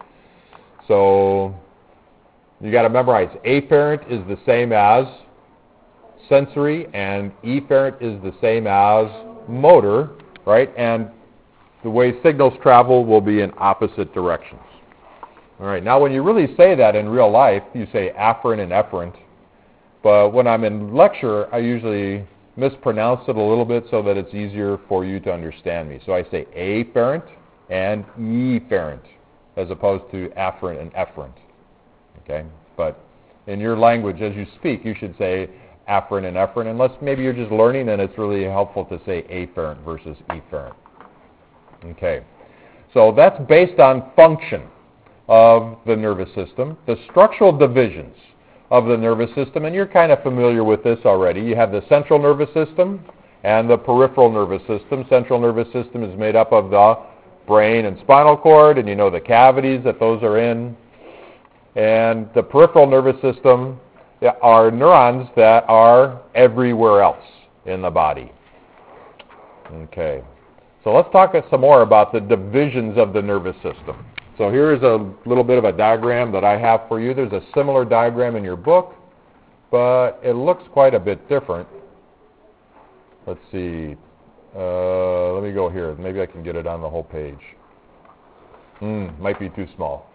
So you got to memorize, afferent is the same as sensory and efferent is the same as motor, right? And the way signals travel will be in opposite directions. All right, now when you really say that in real life, you say afferent and efferent. But when I'm in lecture, I usually mispronounce it a little bit so that it's easier for you to understand me. So I say afferent and efferent as opposed to afferent and efferent. Okay? But in your language, as you speak, you should say afferent and efferent, unless maybe you're just learning and it's really helpful to say afferent versus efferent. Okay, so that's based on function of the nervous system. The structural divisions of the nervous system, and you're kind of familiar with this already. You have the central nervous system and the peripheral nervous system. Central nervous system is made up of the brain and spinal cord, and you know the cavities that those are in. And the peripheral nervous system are neurons that are everywhere else in the body. Okay. So let's talk some more about the divisions of the nervous system. So here's a little bit of a diagram that I have for you. There's a similar diagram in your book, but it looks quite a bit different. Let's see. Uh, let me go here. Maybe I can get it on the whole page. Hmm, might be too small.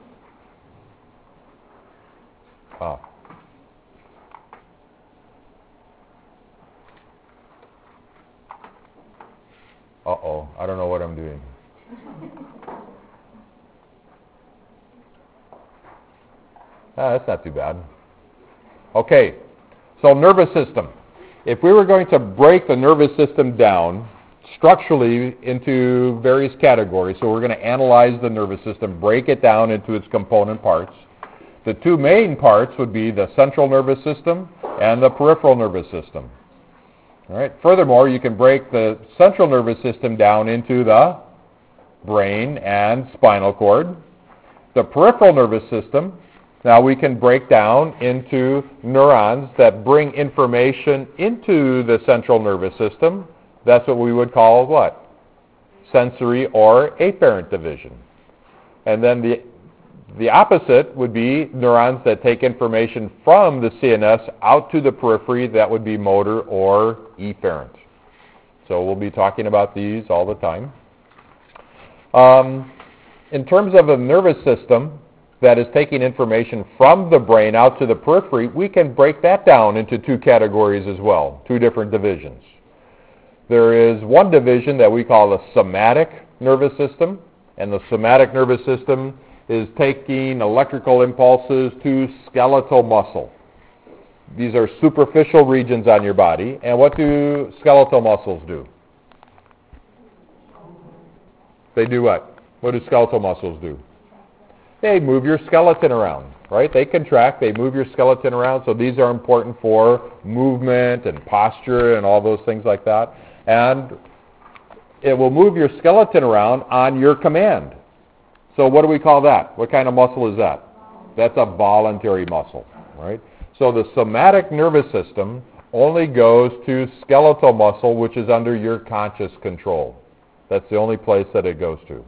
Ah. Uh-oh, I don't know what I'm doing. Ah, that's not too bad. Okay, so nervous system. If we were going to break the nervous system down structurally into various categories, so we're going to analyze the nervous system, break it down into its component parts, The two main parts would be the central nervous system and the peripheral nervous system. All right. Furthermore, you can break the central nervous system down into the brain and spinal cord. The peripheral nervous system, now we can break down into neurons that bring information into the central nervous system. That's what we would call what? Sensory or afferent division. And then the the opposite would be neurons that take information from the C N S out to the periphery. That would be motor or efferent. So we'll be talking about these all the time. Um, in terms of a nervous system that is taking information from the brain out to the periphery, we can break that down into two categories as well, two different divisions. There is one division that we call the somatic nervous system, and the somatic nervous system is taking electrical impulses to skeletal muscle. These are superficial regions on your body, and what do skeletal muscles do? They do what? What do skeletal muscles do? They move your skeleton around, right? They contract, they move your skeleton around, so these are important for movement and posture and all those things like that. And it will move your skeleton around on your command. So what do we call that? What kind of muscle is that? That's a voluntary muscle, right? So the somatic nervous system only goes to skeletal muscle, which is under your conscious control. That's the only place that it goes to.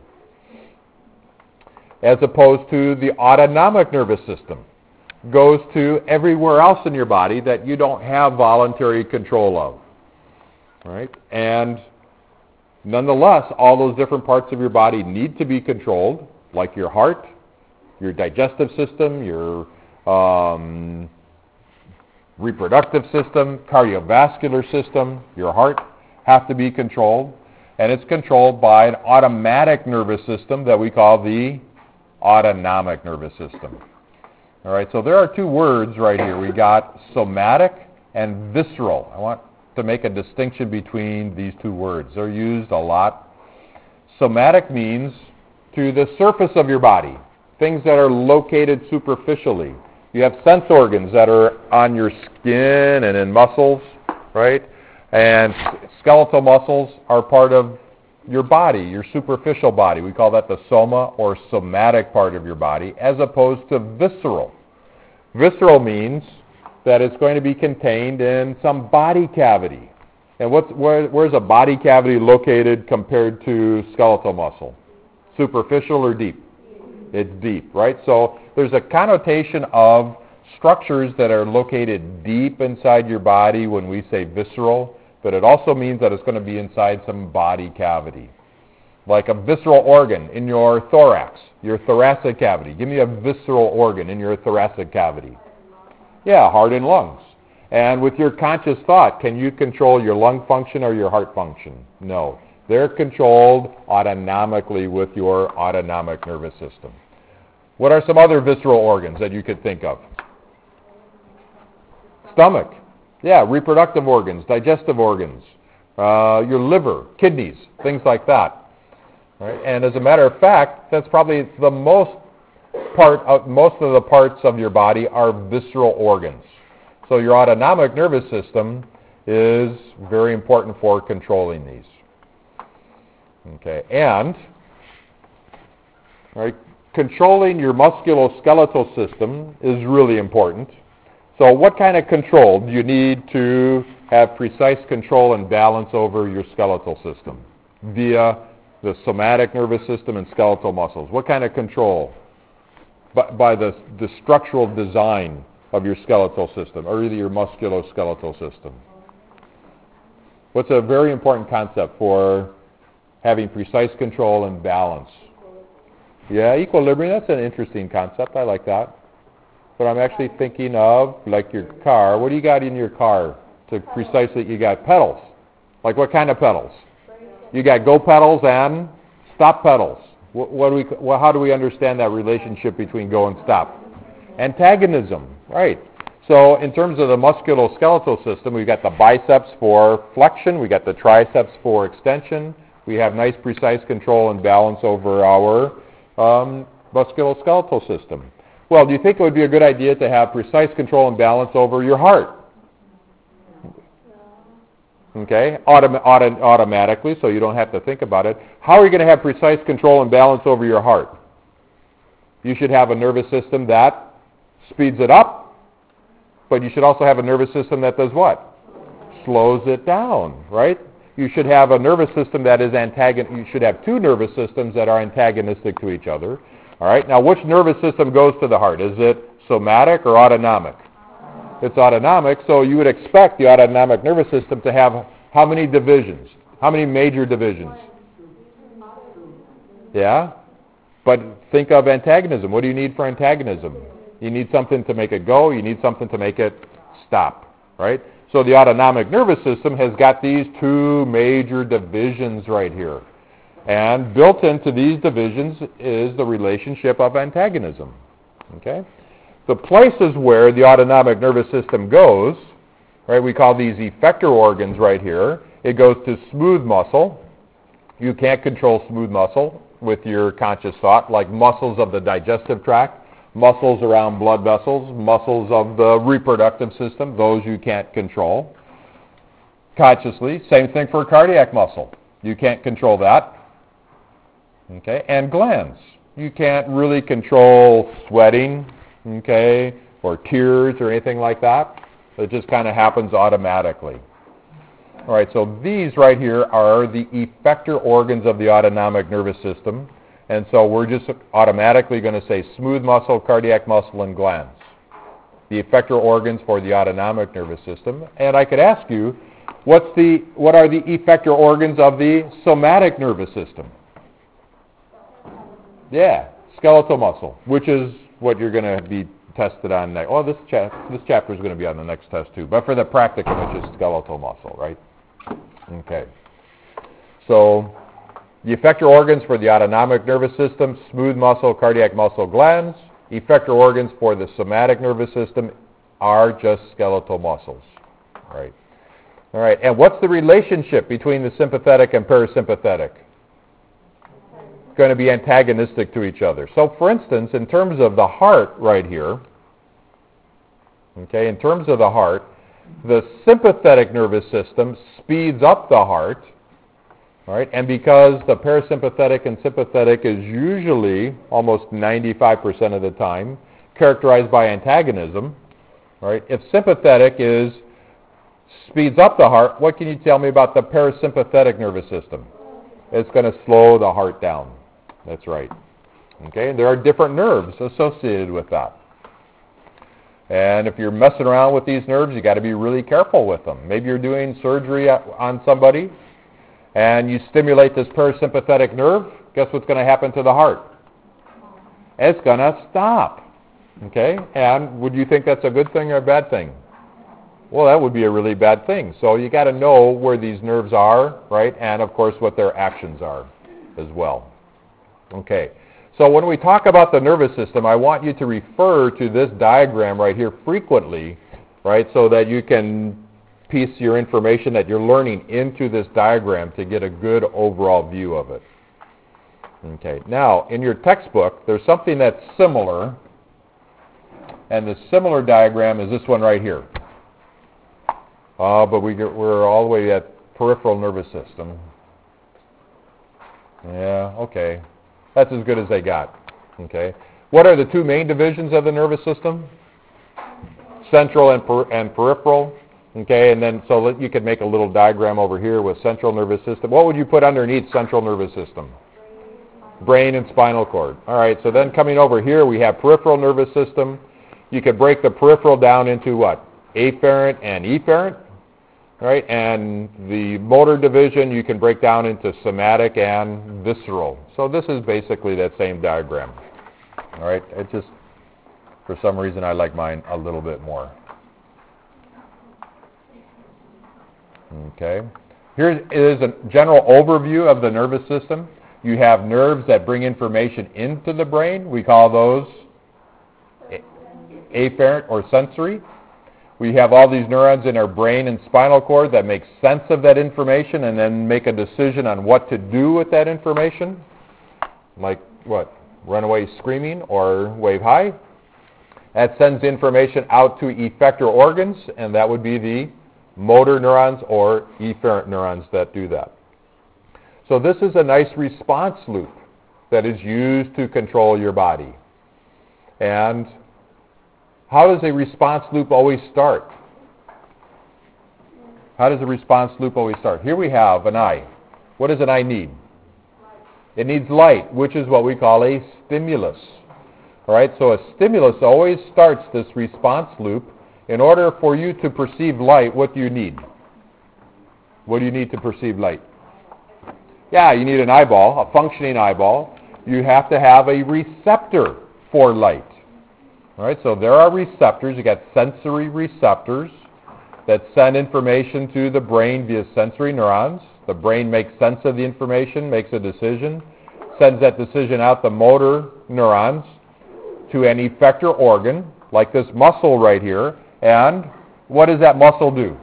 As opposed to the autonomic nervous system, goes to everywhere else in your body that you don't have voluntary control of, right? And nonetheless, all those different parts of your body need to be controlled, like your heart, your digestive system, your um, reproductive system, cardiovascular system, your heart have to be controlled. And it's controlled by an automatic nervous system that we call the autonomic nervous system. All right, so there are two words right here. We got somatic and visceral. I want to make a distinction between these two words. They're used a lot. Somatic means to the surface of your body, things that are located superficially. You have sense organs that are on your skin and in muscles, right? And skeletal muscles are part of your body, your superficial body. We call that the soma or somatic part of your body, as opposed to visceral. Visceral means that it's going to be contained in some body cavity. And what's, where, where's a body cavity located compared to skeletal muscle? Superficial or deep? It's deep, right? So there's a connotation of structures that are located deep inside your body when we say visceral, but it also means that it's going to be inside some body cavity. Like a visceral organ in your thorax, your thoracic cavity. Give me a visceral organ in your thoracic cavity. Yeah, heart and lungs. And with your conscious thought, can you control your lung function or your heart function? No. They're controlled autonomically with your autonomic nervous system. What are some other visceral organs that you could think of? Stomach. Yeah, reproductive organs, digestive organs, uh, your liver, kidneys, things like that. Right? And as a matter of fact, that's probably the most part of, most of the parts of your body are visceral organs. So your autonomic nervous system is very important for controlling these. Okay, and right, controlling your musculoskeletal system is really important. So what kind of control do you need to have precise control and balance over your skeletal system via the somatic nervous system and skeletal muscles? What kind of control? By, by the, the structural design of your skeletal system or either your musculoskeletal system. What's a very important concept for having precise control and balance? Yeah, equilibrium, that's an interesting concept. I like that. But I'm actually thinking of, like your car. What do you got in your car to precisely, you got pedals. Like what kind of pedals? You got go pedals and stop pedals. What, what do we, well, how do we understand that relationship between go and stop? Antagonism, right. So in terms of the musculoskeletal system, we've got the biceps for flexion, we got the triceps for extension. We have nice precise control and balance over our um, musculoskeletal system. Well, do you think it would be a good idea to have precise control and balance over your heart? Okay, Autom- auto- automatically, so you don't have to think about it. How are you going to have precise control and balance over your heart? You should have a nervous system that speeds it up, but you should also have a nervous system that does what? Slows it down, right? You should have a nervous system that is antagon. You should have two nervous systems that are antagonistic to each other. All right. Now, which nervous system goes to the heart? Is it somatic or autonomic? It's autonomic, so you would expect the autonomic nervous system to have how many divisions? How many major divisions? Yeah? But think of antagonism. What do you need for antagonism? You need something to make it go. You need something to make it stop, right? So the autonomic nervous system has got these two major divisions right here. And built into these divisions is the relationship of antagonism, okay? The places where the autonomic nervous system goes, right, we call these effector organs right here. It goes to smooth muscle. You can't control smooth muscle with your conscious thought, like muscles of the digestive tract, muscles around blood vessels, muscles of the reproductive system. Those you can't control consciously. Same thing for cardiac muscle. You can't control that. Okay, and glands. You can't really control sweating, okay, or tears or anything like that. It just kind of happens automatically. All right, so these right here are the effector organs of the autonomic nervous system. And so we're just automatically going to say smooth muscle, cardiac muscle, and glands. The effector organs for the autonomic nervous system. And I could ask you, what's the, what are the effector organs of the somatic nervous system? Yeah, skeletal muscle, which is what you're going to be tested on next. Well, this, cha- this chapter is going to be on the next test too, but for the practicum, it's just skeletal muscle, right? Okay. So the effector organs for the autonomic nervous system, smooth muscle, cardiac muscle, glands. Effector organs for the somatic nervous system are just skeletal muscles, right? All right, and what's the relationship between the sympathetic and parasympathetic? Going to be antagonistic to each other. So, for instance, in terms of the heart right here, okay, in terms of the heart, the sympathetic nervous system speeds up the heart, all right, and because the parasympathetic and sympathetic is usually almost ninety-five percent of the time characterized by antagonism, all right, if sympathetic is speeds up the heart, what can you tell me about the parasympathetic nervous system? It's going to slow the heart down. That's right. Okay, and there are different nerves associated with that. And if you're messing around with these nerves, you got to be really careful with them. Maybe you're doing surgery on somebody, and you stimulate this parasympathetic nerve. Guess what's going to happen to the heart? It's going to stop. Okay, and would you think that's a good thing or a bad thing? Well, that would be a really bad thing. So you got to know where these nerves are, right? And of course, what their actions are as well. Okay. So when we talk about the nervous system, I want you to refer to this diagram right here frequently, right? So that you can piece your information that you're learning into this diagram to get a good overall view of it. Okay. Now, in your textbook, there's something that's similar, and the similar diagram is this one right here. Uh, but we get, we're all the way at peripheral nervous system. Yeah, okay. That's as good as they got. Okay. What are the two main divisions of the nervous system? Central and, per, and peripheral. Okay, and then so let, you could make a little diagram over here with central nervous system. What would you put underneath central nervous system? Brain and spinal cord. All right, so then coming over here, we have peripheral nervous system. You could break the peripheral down into what? Afferent and efferent. Right, and the motor division you can break down into somatic and visceral. So this is basically that same diagram. All right, it just, for some reason, I like mine a little bit more. Okay, here is a general overview of the nervous system. You have nerves that bring information into the brain. We call those afferent or sensory. We have all these neurons in our brain and spinal cord that make sense of that information and then make a decision on what to do with that information. Like what? Run away screaming or wave high? That sends information out to effector organs, and that would be the motor neurons or efferent neurons that do that. So this is a nice response loop that is used to control your body. And how does a response loop always start? How does a response loop always start? Here we have an eye. What does an eye need? It needs light, which is what we call a stimulus. All right, so a stimulus always starts this response loop. In order for you to perceive light, what do you need? What do you need to perceive light? Yeah, you need an eyeball, a functioning eyeball. You have to have a receptor for light. All right, so there are receptors. You got sensory receptors that send information to the brain via sensory neurons. The brain makes sense of the information, makes a decision, sends that decision out the motor neurons to an effector organ, like this muscle right here. And what does that muscle do?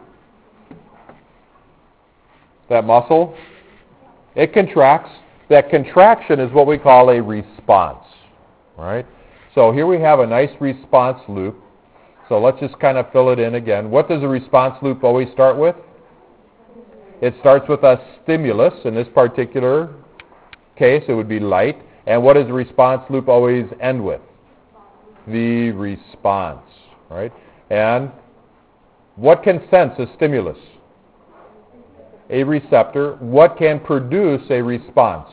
That muscle, it contracts. That contraction is what we call a response. All right? So here we have a nice response loop. So let's just kind of fill it in again. What does a response loop always start with? It starts with a stimulus. In this particular case, it would be light. And what does the response loop always end with? The response, right? And what can sense a stimulus? A receptor. What can produce a response?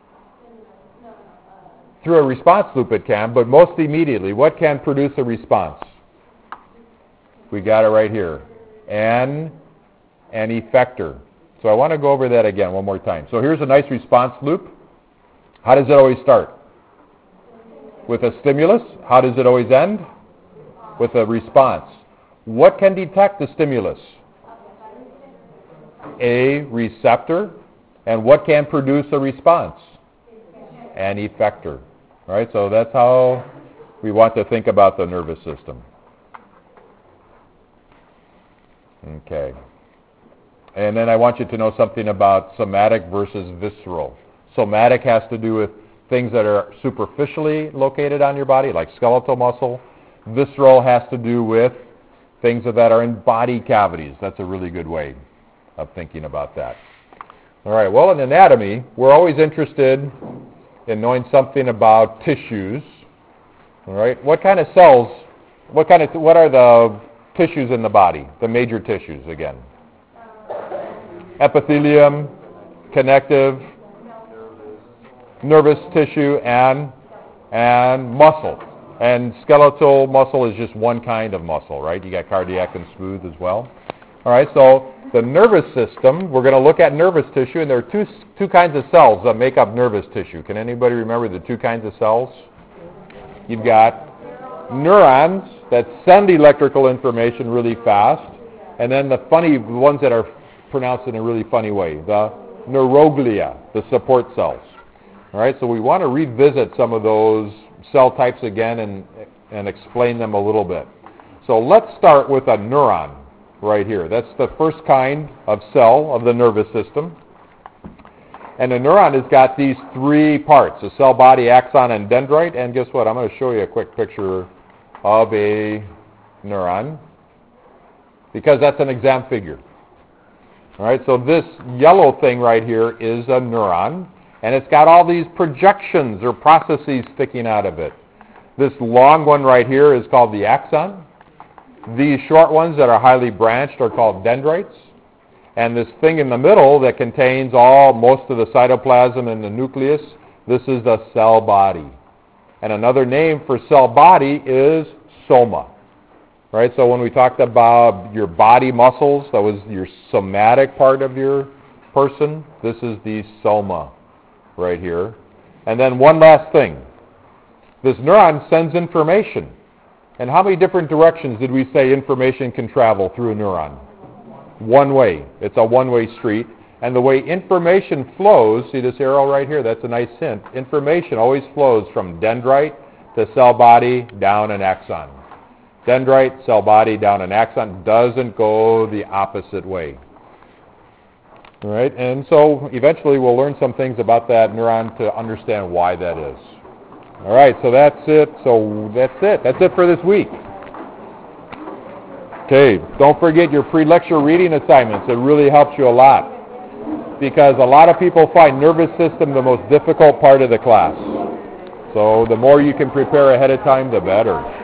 Through a response loop it can, but most immediately, what can produce a response? We got it right here. An, an effector. So I want to go over that again one more time. So here's a nice response loop. How does it always start? With a stimulus. How does it always end? With a response. What can detect the stimulus? A receptor. And what can produce a response? An effector. All right, so that's how we want to think about the nervous system. Okay. And then I want you to know something about somatic versus visceral. Somatic has to do with things that are superficially located on your body, like skeletal muscle. Visceral has to do with things that are in body cavities. That's a really good way of thinking about that. All right, well, in anatomy, we're always interested in knowing something about tissues. All right, what kind of cells, what kind of, what are the tissues in the body, the major tissues again? Epithelium, connective, nervous tissue, and and muscle. And skeletal muscle is just one kind of muscle, right? You got cardiac and smooth as well. All right, so the nervous system, we're going to look at nervous tissue, and there are two two kinds of cells that make up nervous tissue. Can anybody remember the two kinds of cells? You've got neurons that send electrical information really fast, and then the funny ones that are pronounced in a really funny way, the neuroglia, the support cells. All right, so we want to revisit some of those cell types again and, and explain them a little bit. So let's start with a neuron right here. That's the first kind of cell of the nervous system. And a neuron has got these three parts, a cell body, axon, and dendrite. And guess what? I'm going to show you a quick picture of a neuron because that's an exam figure. All right, so this yellow thing right here is a neuron, and it's got all these projections or processes sticking out of it. This long one right here is called the axon. These short ones that are highly branched are called dendrites. And this thing in the middle that contains all, most of the cytoplasm and the nucleus, this is the cell body. And another name for cell body is soma. Right, so when we talked about your body muscles, that was your somatic part of your person. This is the soma right here. And then one last thing. This neuron sends information. And how many different directions did we say information can travel through a neuron? One way. It's a one-way street. And the way information flows, see this arrow right here? That's a nice hint. Information always flows from dendrite to cell body down an axon. Dendrite, cell body, down an axon, doesn't go the opposite way. All right, and so eventually we'll learn some things about that neuron to understand why that is. All right, so that's it. So that's it. That's it for this week. Okay, don't forget your pre-lecture reading assignments. It really helps you a lot because a lot of people find nervous system the most difficult part of the class. So the more you can prepare ahead of time, the better.